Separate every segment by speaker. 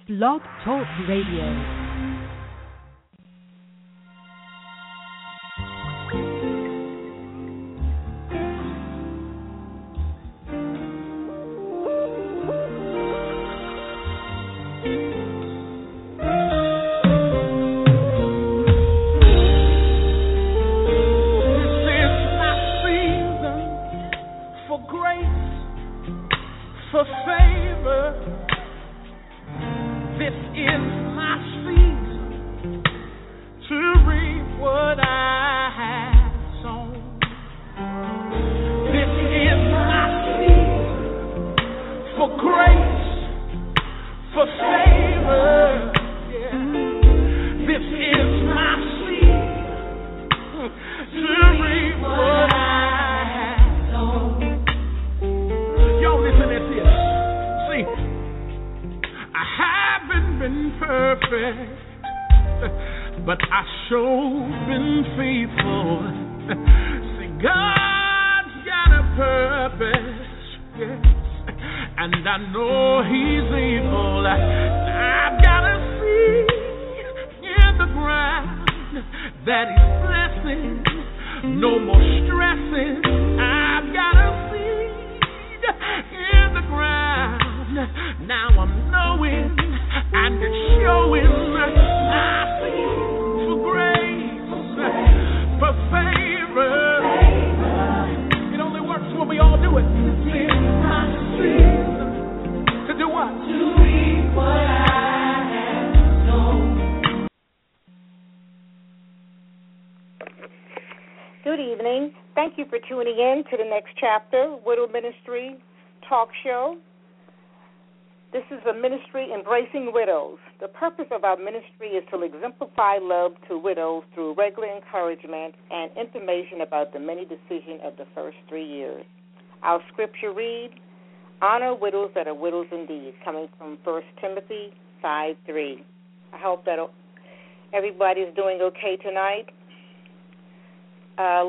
Speaker 1: Blog Talk Radio.
Speaker 2: This is a ministry embracing widows. The purpose of our ministry is to exemplify love to widows through regular encouragement and information about the many decisions of the first 3 years. Our scripture reads, "Honor widows that are widows indeed," coming from 1 Timothy 5:3. I hope that everybody is doing okay tonight. Our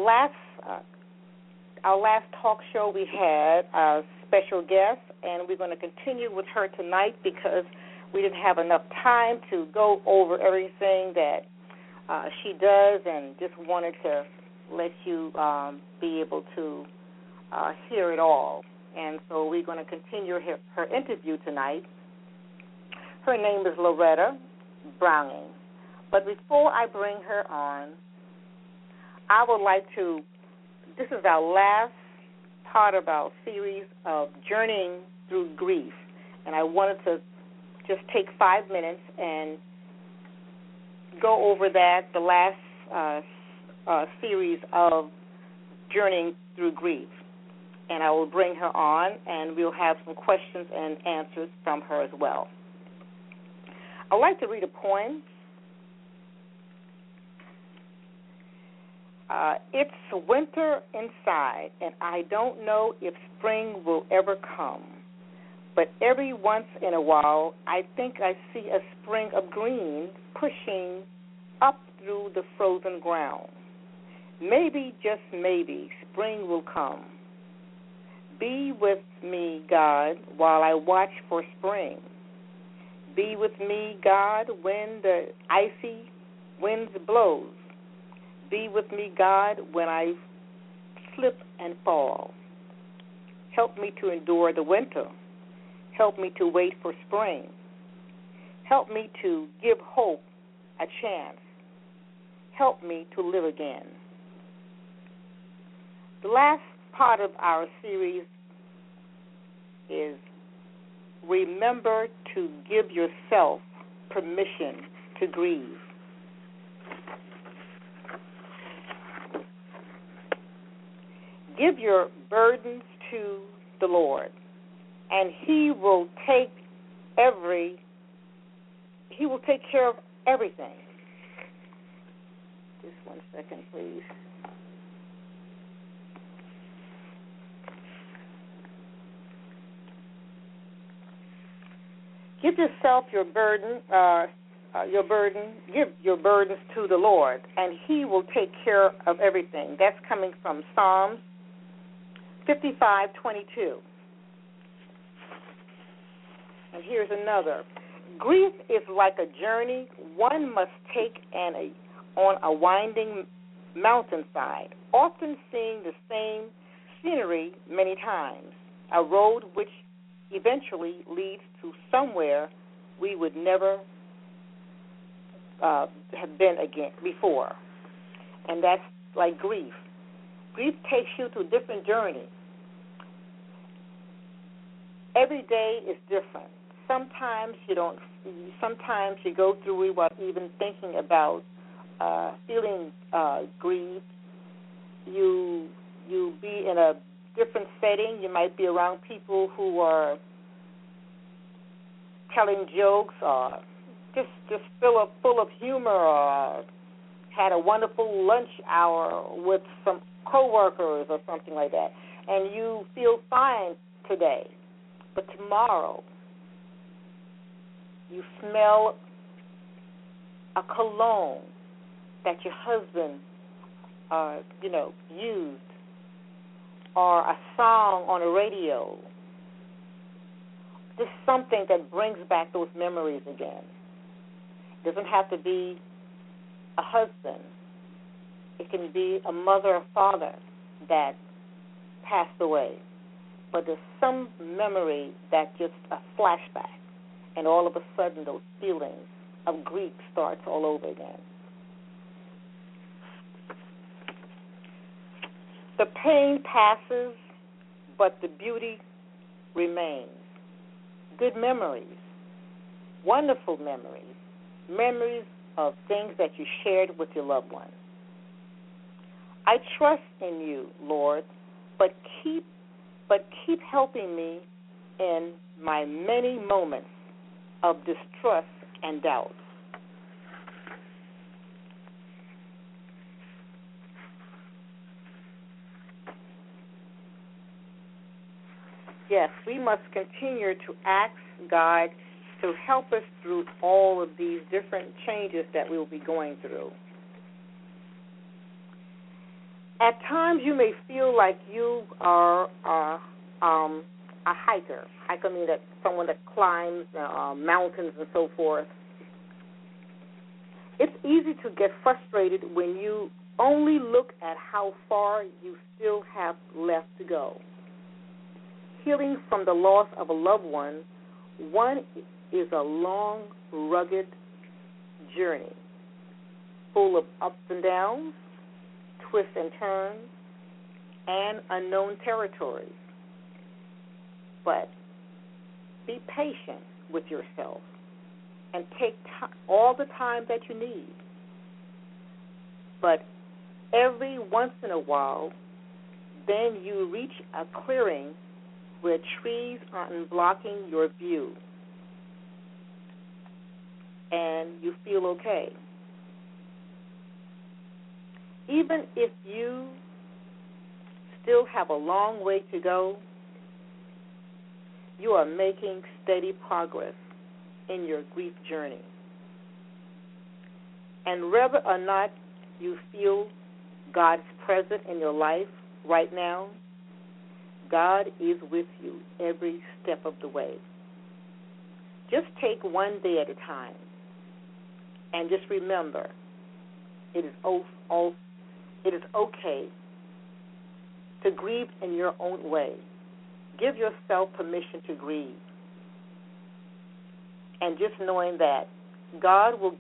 Speaker 2: last talk show we had a special guest, and we're going to continue with her tonight because we didn't have enough time to go over everything that she does, and just wanted to let you be able to hear it all. And so we're going to continue her interview tonight. Her name is Loretta Browning. But before I bring her on, I would like to, this is our last part of our series of Journeying Through Grief, and I wanted to just take 5 minutes and go over that, the last series of Journeying Through Grief. And I will bring her on, and we'll have some questions and answers from her as well. I'd like to read a poem. It's winter inside, and I don't know if spring will ever come. But every once in a while, I think I see a spring of green pushing up through the frozen ground. Maybe, just maybe, spring will come. Be with me, God, while I watch for spring. Be with me, God, when the icy winds blows. Be with me, God, when I slip and fall. Help me to endure the winter. Help me to wait for spring. Help me to give hope a chance. Help me to live again. The last part of our series is remember to give yourself permission to grieve. Give your burdens to the Lord, and He will take care of everything. Just 1 second, please. Give yourself your burden. Give your burdens to the Lord, and He will take care of everything. That's coming from Psalms 55:22. And here's another. Grief is like a journey one must take on a winding mountainside, often seeing the same scenery many times, a road which eventually leads to somewhere we would never have been again before. And that's like grief. Grief takes you to a different journey. Every day is different. Sometimes you don't. Sometimes you go through it without even thinking about feeling grieved. You be in a different setting. You might be around people who are telling jokes or just full of humor, or had a wonderful lunch hour with some coworkers or something like that, and you feel fine today. But tomorrow, you smell a cologne that your husband, used, or a song on the radio. Just something that brings back those memories again. It doesn't have to be a husband. It can be a mother or father that passed away. But there's some memory that just a flashback, and all of a sudden those feelings of grief starts all over again. The pain passes, but the beauty remains. Good memories, wonderful memories, memories of things that you shared with your loved ones. I trust in you, Lord, but keep helping me in my many moments of distrust and doubt. Yes, we must continue to ask God to help us through all of these different changes that we will be going through. At times you may feel like you are a hiker. Hiker means that someone that climbs mountains and so forth. It's easy to get frustrated when you only look at how far you still have left to go. Healing from the loss of a loved one is a long, rugged journey, full of ups and downs, twists and turns, and unknown territories. But be patient with yourself and take all the time that you need. But every once in a while, then you reach a clearing where trees aren't blocking your view, and you feel okay. Even if you still have a long way to go, you are making steady progress in your grief journey. And whether or not you feel God's presence in your life right now, God is with you every step of the way. Just take one day at a time, and just remember, it is okay to grieve in your own way. Give yourself permission to grieve. And just knowing that God will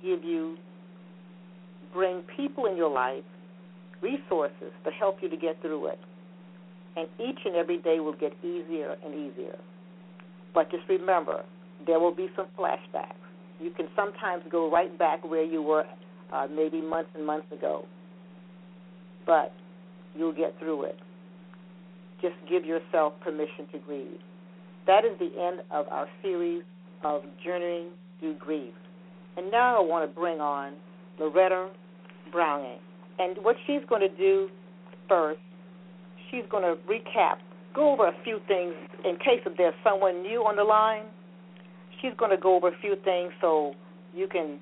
Speaker 2: bring people in your life, resources to help you to get through it. And each and every day will get easier and easier. But just remember, there will be some flashbacks. You can sometimes go right back where you were maybe months and months ago. But you'll get through it. Just give yourself permission to grieve. That is the end of our series of Journeying Through Grief. And now I want to bring on Loretta Browning. And what she's going to do first, she's going to recap, go over a few things in case if there's someone new on the line. She's going to go over a few things so you can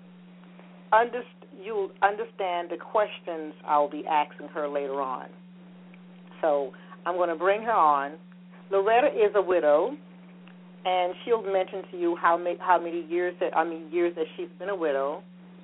Speaker 2: you'll understand the questions I'll be asking her later on. So I'm going to bring her on. Loretta is a widow, and she'll mention to you how many years that she's been a widow.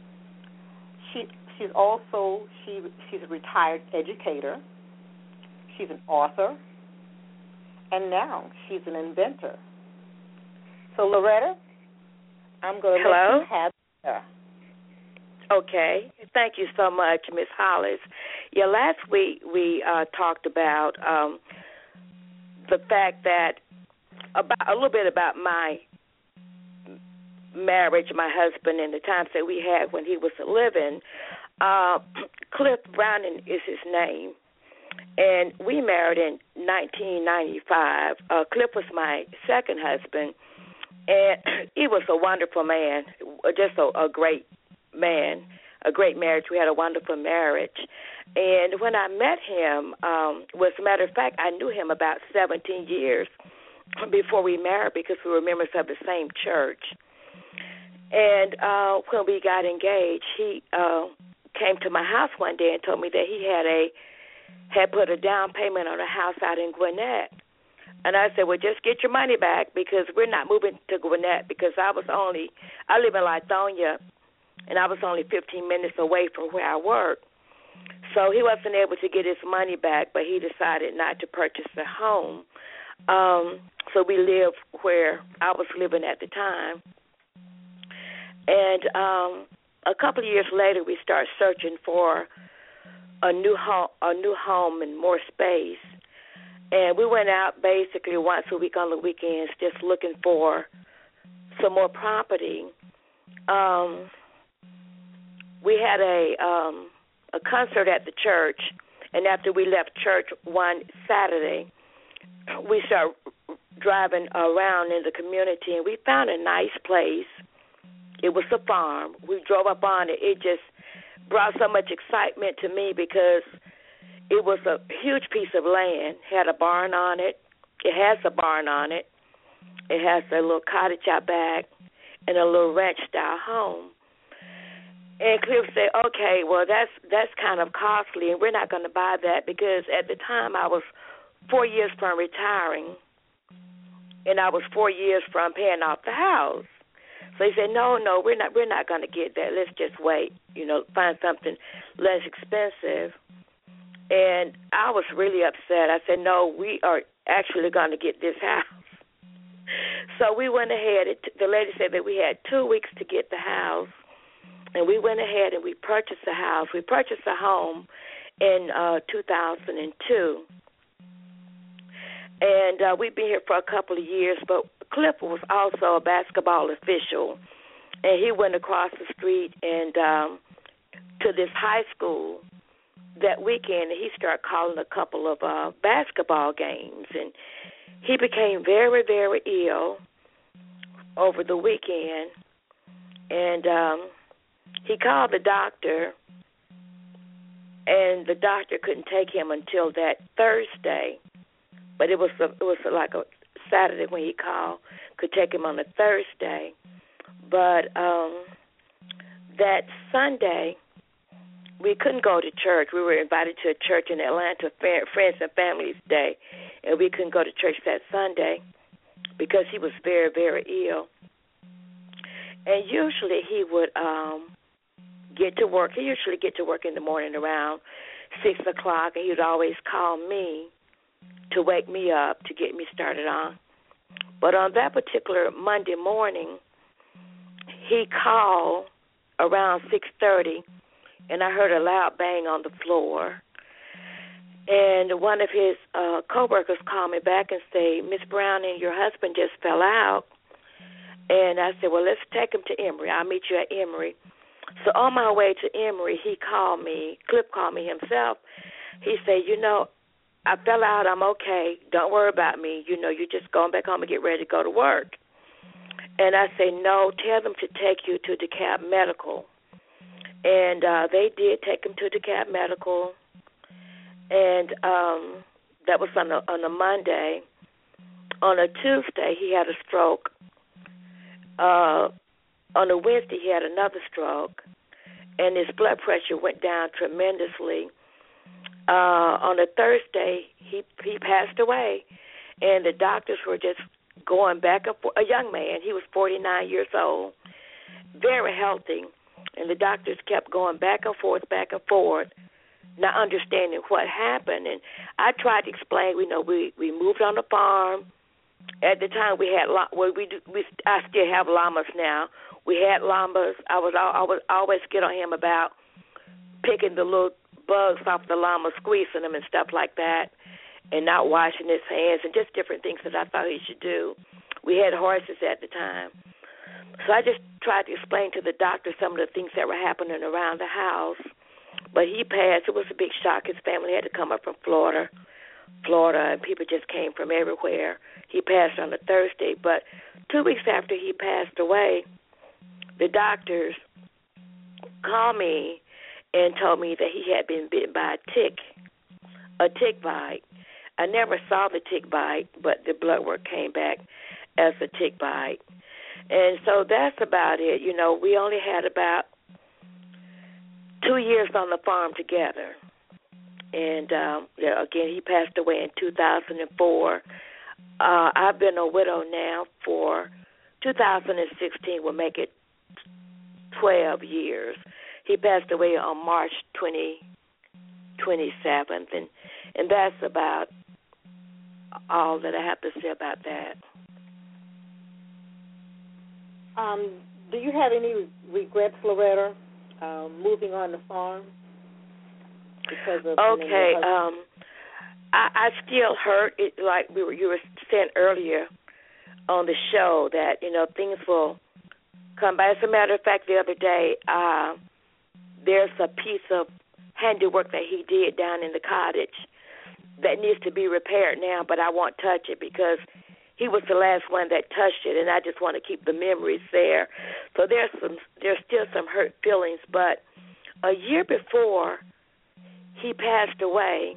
Speaker 2: She's a retired educator. She's an author, and now she's an inventor. So Loretta, I'm going to let you have her.
Speaker 3: Okay. Thank you so much, Miss Hollis. Yeah, last week we talked about the fact that a little bit about my marriage, my husband, and the times that we had when he was living. Cliff Browning is his name, and we married in 1995. Cliff was my second husband, and he was a wonderful man, just a great man, a great marriage. We had a wonderful marriage. And when I met him, as a matter of fact, I knew him about 17 years before we married because we were members of the same church. And when we got engaged, he came to my house one day and told me that he had put a down payment on a house out in Gwinnett. And I said, well, just get your money back because we're not moving to Gwinnett because I live in Lithonia, and I was only 15 minutes away from where I work. So he wasn't able to get his money back, but he decided not to purchase a home. So we lived where I was living at the time. And a couple of years later, we started searching for a new home and more space. And we went out basically once a week on the weekends just looking for some more property. We had a concert at the church, and after we left church one Saturday, we started driving around in the community, and we found a nice place. It was a farm. We drove up on it. It just brought so much excitement to me because it was a huge piece of land. It had a barn on it. It has a barn on it. It has a little cottage out back and a little ranch-style home. And Cliff said, okay, well, that's kind of costly, and we're not going to buy that because at the time I was 4 years from retiring, and I was 4 years from paying off the house. So he said, no, we're not going to get that. Let's just wait, find something less expensive. And I was really upset. I said, no, we are actually going to get this house. So we went ahead. The lady said that we had 2 weeks to get the house. And we went ahead and we purchased a house. We purchased a home in 2002. And we've been here for a couple of years, but Cliff was also a basketball official. And he went across the street and to this high school that weekend, and he started calling a couple of basketball games. And he became very, very ill over the weekend. And he called the doctor, and the doctor couldn't take him until that Thursday. But it was like a Saturday when he called, could take him on a Thursday. But that Sunday, we couldn't go to church. We were invited to a church in Atlanta, Friends and Families Day, and we couldn't go to church that Sunday because he was very, very ill. And usually he would get to work. He usually get to work in the morning around 6 o'clock, and he would always call me to wake me up, to get me started on. But on that particular Monday morning, he called around 6:30, and I heard a loud bang on the floor. And one of his coworkers called me back and said, Miss Browning, your husband just fell out. And I said, well, let's take him to Emory. I'll meet you at Emory. So on my way to Emory, he called me. Cliff called me himself. He said, I fell out. I'm okay. Don't worry about me. You're just going back home and get ready to go to work. And I said, no, tell them to take you to DeKalb Medical. And they did take him to DeKalb Medical. And that was on a Monday. On a Tuesday, he had a stroke. On a Wednesday, he had another stroke, and his blood pressure went down tremendously. On a Thursday, he passed away, and the doctors were just going back and forth, a young man. He was 49 years old, very healthy, and the doctors kept going back and forth, not understanding what happened. And I tried to explain. We moved on the farm. At the time, we had I still have llamas now. We had llamas. I was always get on him about picking the little bugs off the llama, squeezing them and stuff like that, and not washing his hands and just different things that I thought he should do. We had horses at the time. So I just tried to explain to the doctor some of the things that were happening around the house. But he passed. It was a big shock. His family had to come up from Florida, and people just came from everywhere. He passed on a Thursday. But 2 weeks after he passed away, the doctors called me and told me that he had been bitten by a tick bite. I never saw the tick bite, but the blood work came back as a tick bite. And so that's about it. We only had about 2 years on the farm together. And, again, he passed away in 2004. I've been a widow now for 2016 will make it 12 years. He passed away on March 27th, and that's about all that I have to say about that.
Speaker 2: Do you have any regrets, Loretta, moving on the farm? Because of
Speaker 3: okay, I still hurt. It like you were saying earlier on the show that things will come by. As a matter of fact, the other day there's a piece of handiwork that he did down in the cottage that needs to be repaired now, but I won't touch it because he was the last one that touched it, and I just want to keep the memories there. So there's still some hurt feelings. But a year before he passed away,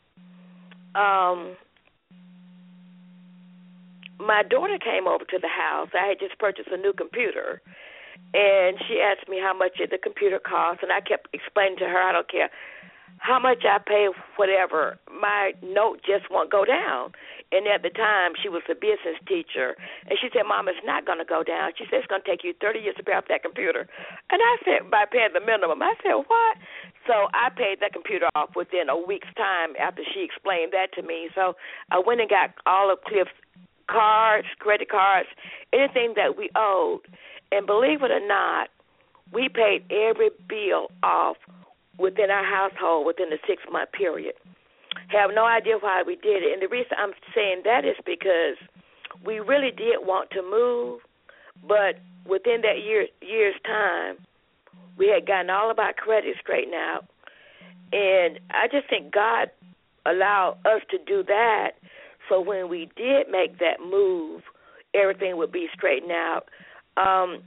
Speaker 3: my daughter came over to the house. I had just purchased a new computer, and she asked me how much the computer cost, and I kept explaining to her, I don't care how much I pay, whatever, my note just won't go down. And at the time, she was a business teacher, and she said, Mom, it's not going to go down. She said, it's going to take you 30 years to pay off that computer. And I said, by paying the minimum. I said, what? So I paid that computer off within a week's time after she explained that to me. So I went and got all of Cliff's cards, credit cards, anything that we owed. And believe it or not, we paid every bill off within our household within the 6-month period. Have no idea why we did it. And the reason I'm saying that is because we really did want to move, but within that year's time, we had gotten all of our credit straightened out. And I just think God allowed us to do that so when we did make that move, everything would be straightened out. I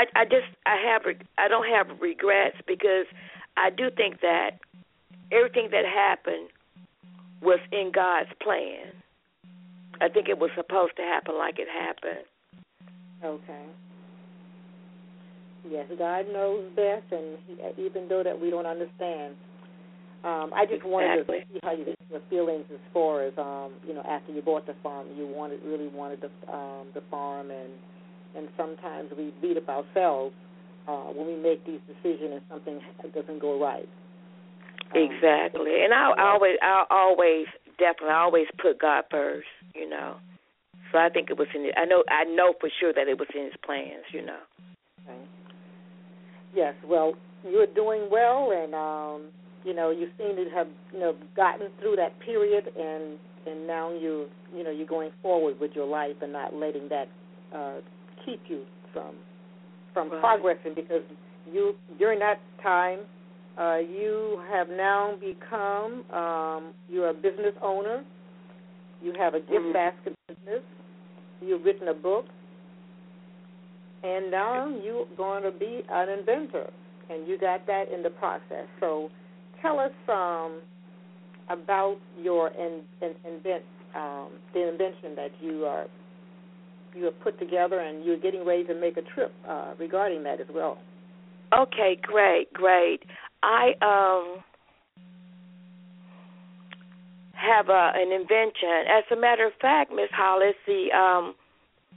Speaker 3: don't have regrets because I do think that everything that happened was in God's plan. I think it was supposed to happen like it happened.
Speaker 2: Okay. Yes, God knows best, and even though that we don't understand, I just wanted to see how your feelings as far as after you bought the farm, you really wanted the farm, and sometimes we beat up ourselves when we make these decisions and something doesn't go right.
Speaker 3: Exactly, and I always put God first, So I think it was in. I know for sure that it was in His plans,
Speaker 2: Okay. Yes. Well, you're doing well, and you seem to have gotten through that period, and now you're going forward with your life and not letting that keep you from progressing, because you during that time. You have now become, you're a business owner. You have a gift basket business. You've written a book. And now you're going to be an inventor. And you got that in the process. So tell us about your the invention that you have put together, and you're getting ready to make a trip regarding that as well.
Speaker 3: Okay, great. I have an invention. As a matter of fact, Miss Hollis, the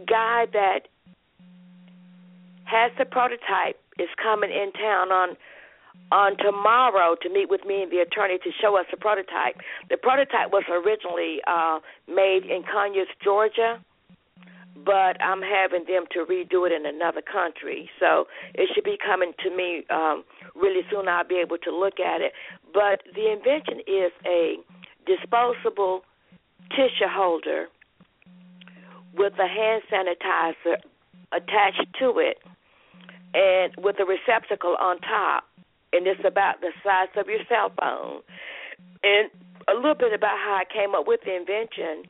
Speaker 3: guy that has the prototype is coming in town on tomorrow to meet with me and the attorney to show us the prototype. The prototype was originally made in Conyers, Georgia, but I'm having them to redo it in another country. So it should be coming to me really soon. I'll be able to look at it. But the invention is a disposable tissue holder with a hand sanitizer attached to it and with a receptacle on top. And it's about the size of your cell phone. And a little bit about how I came up with the invention.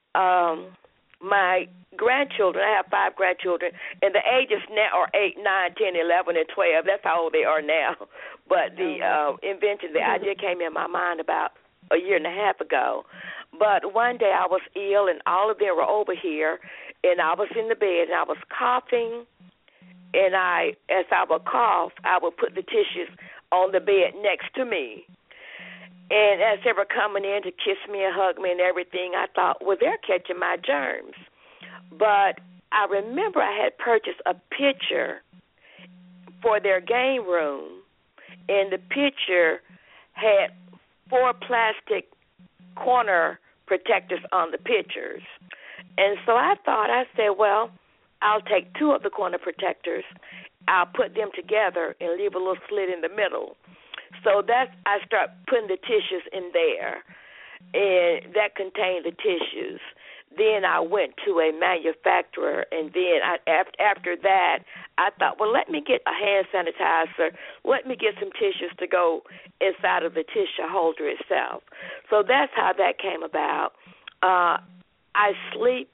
Speaker 3: My grandchildren, I have 5 grandchildren, and the ages now are 8, 9, 10, 11, and 12. That's how old they are now. But the invention, the idea came in my mind about a year and a half ago. But one day I was ill, and all of them were over here, and I was in the bed, and I was coughing, and as I would cough, I would put the tissues on the bed next to me. And as they were coming in to kiss me and hug me and everything, I thought, well, they're catching my germs. But I remember I had purchased a pitcher for their game room, and the pitcher had 4 plastic corner protectors on the pitchers. And so I said, well, I'll take 2 of the corner protectors, I'll put them together and leave a little slit in the middle. So I start putting the tissues in there, and that contained the tissues. Then I went to a manufacturer, and then after that, I thought, well, let me get a hand sanitizer. Let me get some tissues to go inside of the tissue holder itself. So that's how that came about. I sleep.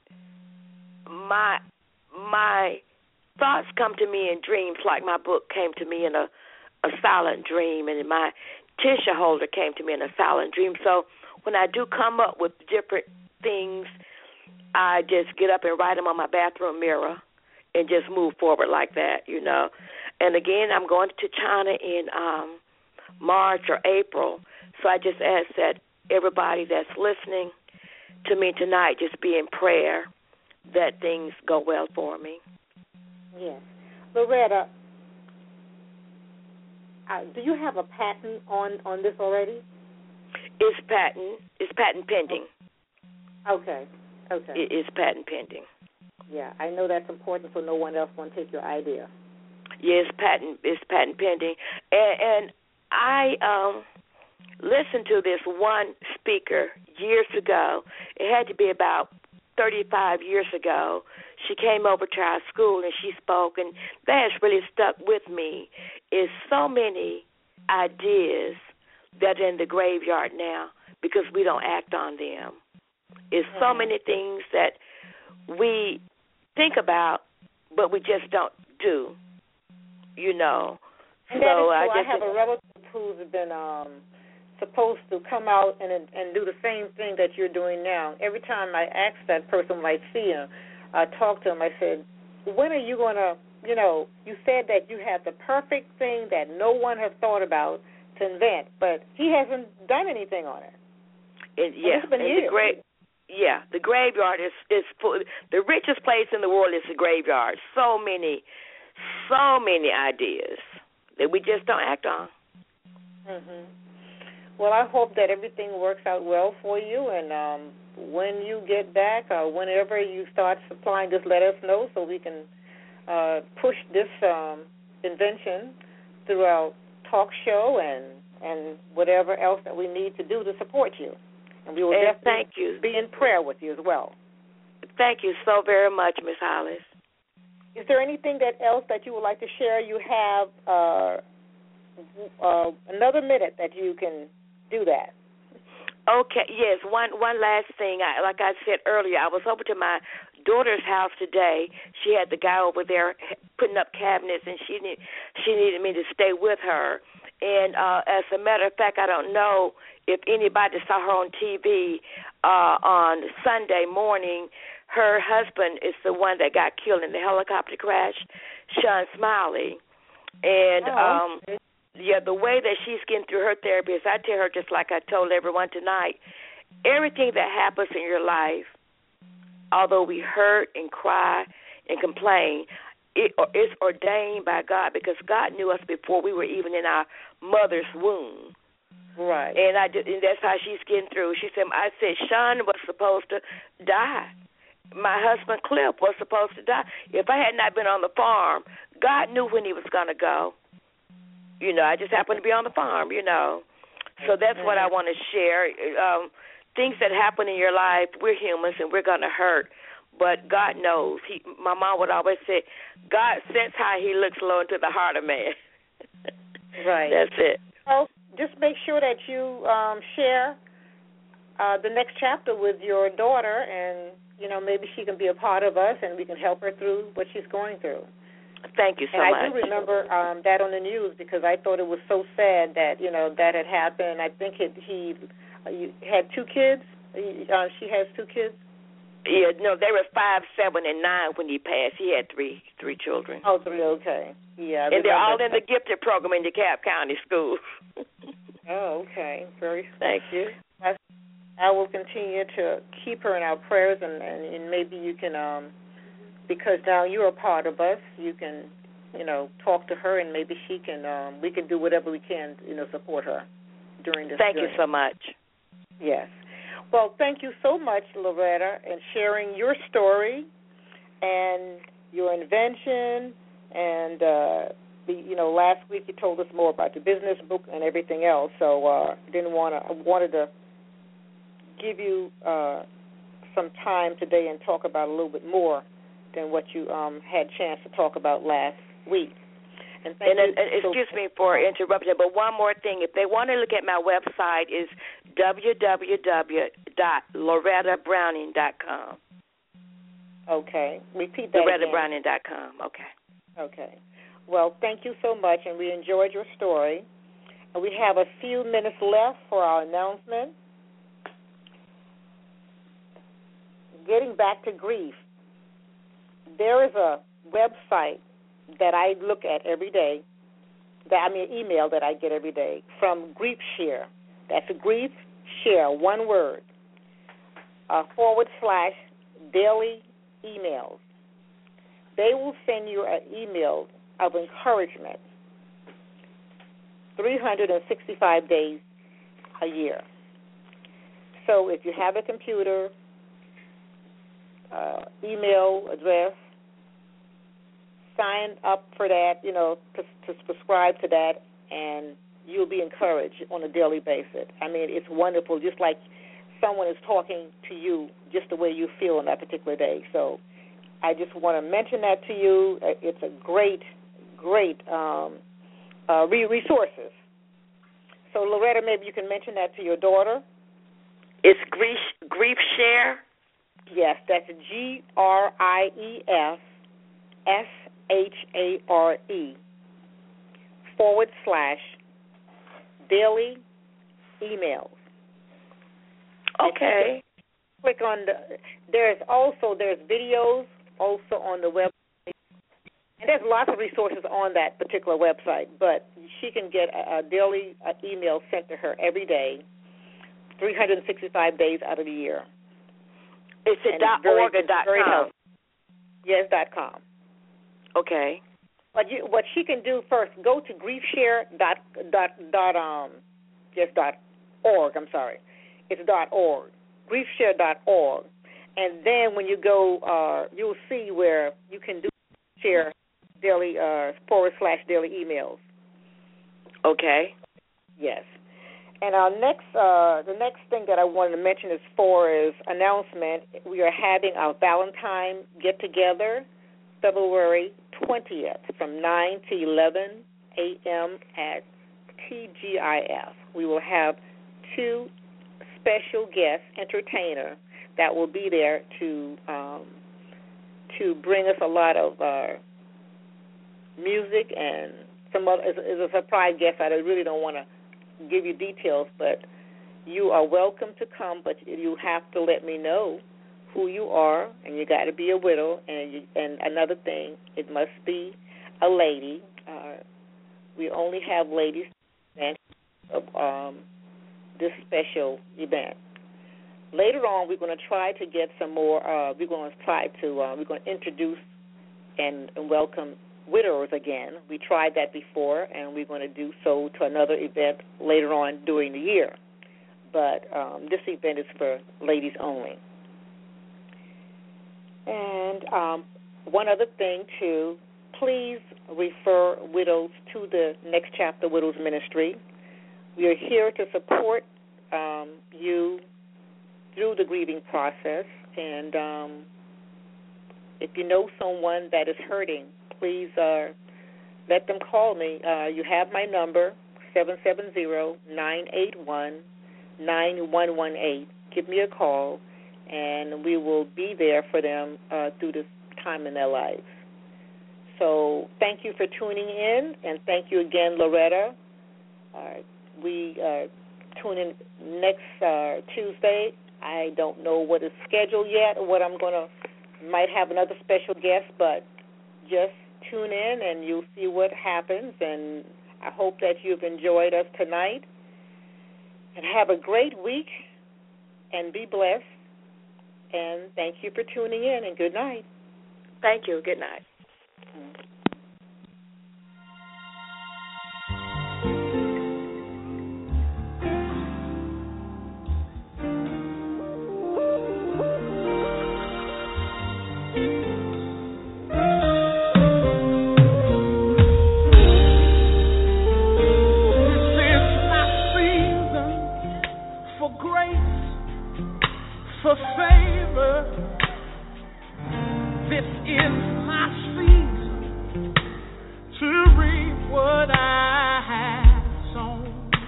Speaker 3: My thoughts come to me in dreams, like my book came to me in a silent dream, and my tissue holder came to me in a silent dream. So when I do come up with different things, I just get up and write them on my bathroom mirror and just move forward like that, you know. And again, I'm going to China in March or April, so I just ask that everybody that's listening to me tonight just be in prayer that things go well for me.
Speaker 2: Yes. Loretta, do you have a patent on this already?
Speaker 3: It's patent pending.
Speaker 2: Okay.
Speaker 3: It's patent pending.
Speaker 2: Yeah, I know that's important, so no one else won't take your idea.
Speaker 3: Yeah, it's patent pending. And I listened to this one speaker years ago. It had to be about 35 years ago. She came over to our school and she spoke, and that has really stuck with me. Is so many ideas that are in the graveyard now because we don't act on them. It's so many things that we think about, but we just don't do, you know.
Speaker 2: And I have a relative who's been supposed to come out and do the same thing that you're doing now. Every time I ask that person when I see him, I talk to him, I said, when are you going to, you said that you had the perfect thing that no one has thought about to invent, but he hasn't done anything on it.
Speaker 3: It's been years. The graveyard is full. The richest place in the world is the graveyard. So many ideas that we just don't act on.
Speaker 2: Mhm. Well, I hope that everything works out well for you, and when you get back or whenever you start supplying, just let us know so we can push this invention through our talk show and whatever else that we need to do to support you. And we will definitely be in prayer with you as well.
Speaker 3: Thank you so very much, Ms. Hollis.
Speaker 2: Is there anything else that you would like to share? You have another minute that you can do that.
Speaker 3: Okay, yes, one last thing. Like I said earlier, I was over to my daughter's house today. She had the guy over there putting up cabinets, and she needed me to stay with her. And as a matter of fact, I don't know if anybody saw her on TV on Sunday morning. Her husband is the one that got killed in the helicopter crash, Sean Smiley. And the way that she's getting through her therapy is I tell her, just like I told everyone tonight, everything that happens in your life although we hurt and cry and complain, it's ordained by God, because God knew us before we were even in our mother's womb.
Speaker 2: Right.
Speaker 3: And that's how she's getting through. I said, Sean was supposed to die. My husband, Cliff, was supposed to die. If I had not been on the farm, God knew when he was going to go. I just happened to be on the farm, So that's what I want to share. Things that happen in your life, we're humans and we're going to hurt. But God knows. My mom would always say, God senses how he looks low into the heart of man.
Speaker 2: Right.
Speaker 3: That's it.
Speaker 2: Well, just make sure that you share the next chapter with your daughter, and, maybe she can be a part of us and we can help her through what she's going through.
Speaker 3: Thank you so
Speaker 2: much.
Speaker 3: And
Speaker 2: I do remember that on the news, because I thought it was so sad that, that had happened. I think he had 2 kids. She has 2 kids.
Speaker 3: Yeah, no, they were 5, 7, and 9 when he passed. He had three children.
Speaker 2: Oh, 3, okay. Yeah.
Speaker 3: And they're all in the gifted program in DeKalb County Schools.
Speaker 2: Oh, okay.
Speaker 3: Thank you.
Speaker 2: I will continue to keep her in our prayers, and maybe you can, because now you're a part of us, you can, talk to her, and maybe she can, we can do whatever we can, support her during this
Speaker 3: Thank
Speaker 2: journey.
Speaker 3: you so much.
Speaker 2: Yes. Well, thank you so much, Loretta, and sharing your story and your invention. And, last week you told us more about your business book and everything else. So I wanted to give you some time today and talk about a little bit more than what you had a chance to talk about last week. And
Speaker 3: excuse me for interrupting, but one more thing. If they want to look at my website, is www.lorettabrowning.com.
Speaker 2: Okay. Repeat that
Speaker 3: LorettaBrowning.com.
Speaker 2: Okay. Well, thank you so much, and we enjoyed your story. And we have a few minutes left for our announcement. Getting back to grief, there is a website that I look at every day, email that I get every day from GriefShare. That's a GriefShare, one word, /daily emails. They will send you an email of encouragement 365 days a year. So if you have a computer, email address, sign up for that, to subscribe to that, and you'll be encouraged on a daily basis. It's wonderful, just like someone is talking to you just the way you feel on that particular day. So I just want to mention that to you. It's a great resources. So, Loretta, maybe you can mention that to your daughter.
Speaker 3: It's GriefShare?
Speaker 2: Yes, that's GRIFSHARE/daily emails.
Speaker 3: Okay.
Speaker 2: Click on there's videos also on the website, and there's lots of resources on that particular website, but she can get a daily email sent to her every day, 365 days out of the year.
Speaker 3: It's a .org or .com?
Speaker 2: Yes, .com.
Speaker 3: Okay.
Speaker 2: But what she can do first, go to .org. I'm sorry, it's .org, GriefShare.org, and then when you go, you'll see where you can share daily /daily emails.
Speaker 3: Okay.
Speaker 2: Yes. And our the next thing that I wanted to mention is announcement. We are having our Valentine get-together February 20th from 9 to 11 a.m. at TGIF. We will have 2 special guest entertainers that will be there to bring us a lot of music and some other. Is a surprise guest. I really don't want to give you details, but you are welcome to come. But you have to let me know who you are, and you got to be a widow. And another thing, it must be a lady. We only have ladies at this special event. later on, we're going to try to get some more. We're going to introduce and welcome widowers again. We tried that before, and we're going to do so to another event later on during the year. But this event is for ladies only. And one other thing, too, please refer widows to the Next Chapter Widows Ministry. We are here to support you through the grieving process. And if you know someone that is hurting, please let them call me. You have my number, 770-981-9118. Give me a call, and we will be there for them through this time in their lives. So thank you for tuning in, and thank you again, Loretta. We tune in next Tuesday. I don't know what is scheduled yet or what I'm going to, might have another special guest, but just tune in and you'll see what happens. And I hope that you've enjoyed us tonight. And have a great week and be blessed. And thank you for tuning in, and good night.
Speaker 3: Thank you. Good night.
Speaker 4: For favor, this is my season to reap what I have sown.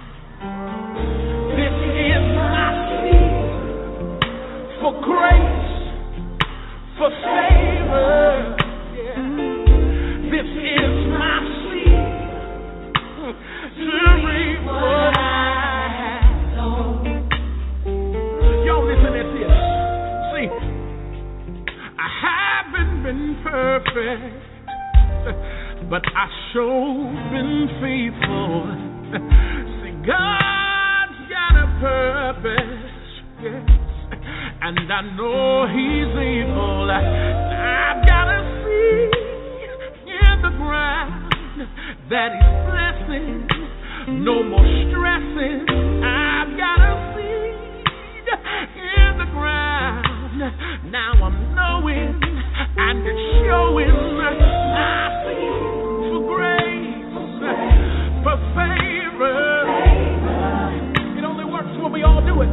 Speaker 4: This is my season for grace, for favor. Yeah. This is my season to reap what I have sown. Y'all listen at this. See, I haven't been perfect, but I sure been faithful. See, God's got a purpose, yes, and I know He's able. I've got a seed in the ground that He's blessing. No more stressing. I've got a in the ground. Now I'm knowing and it's showing my seed for grace, for favor. It only works when we all do it.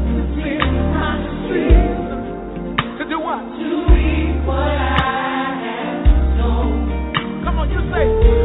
Speaker 4: To do what? To reap what I have sown. Come on, you say.